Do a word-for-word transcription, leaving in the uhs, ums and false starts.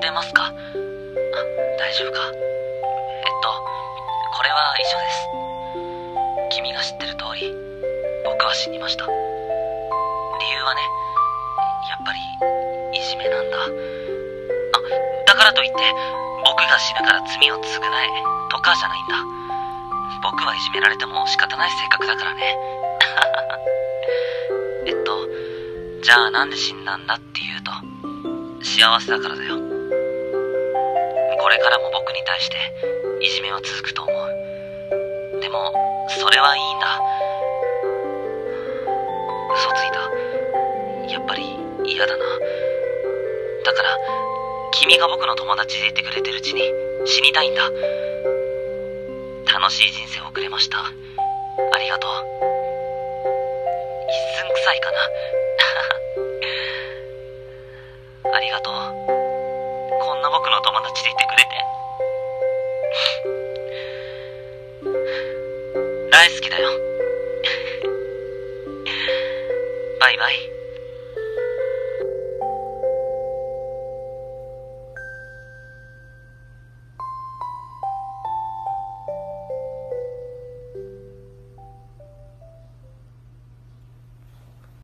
てますか？あ、大丈夫か。えっと、これは遺書です。君が知ってる通り、僕は死にました。理由はね、やっぱり、いじめなんだ。あ、だからといって、僕が死ぬから罪を償え、とかじゃないんだ。僕はいじめられても仕方ない性格だからね。えっと、じゃあなんで死んだんだって言うと、幸せだからだよ。これからも僕に対していじめは続くと思う。でもそれはいいんだ。嘘ついた。やっぱり嫌だな。だから君が僕の友達でいてくれてるうちに死にたいんだ。楽しい人生を送れました。ありがとう。一寸臭いかな。ありがとう。こんな僕の友達でいてくれて。大好きだよ。バイバイ。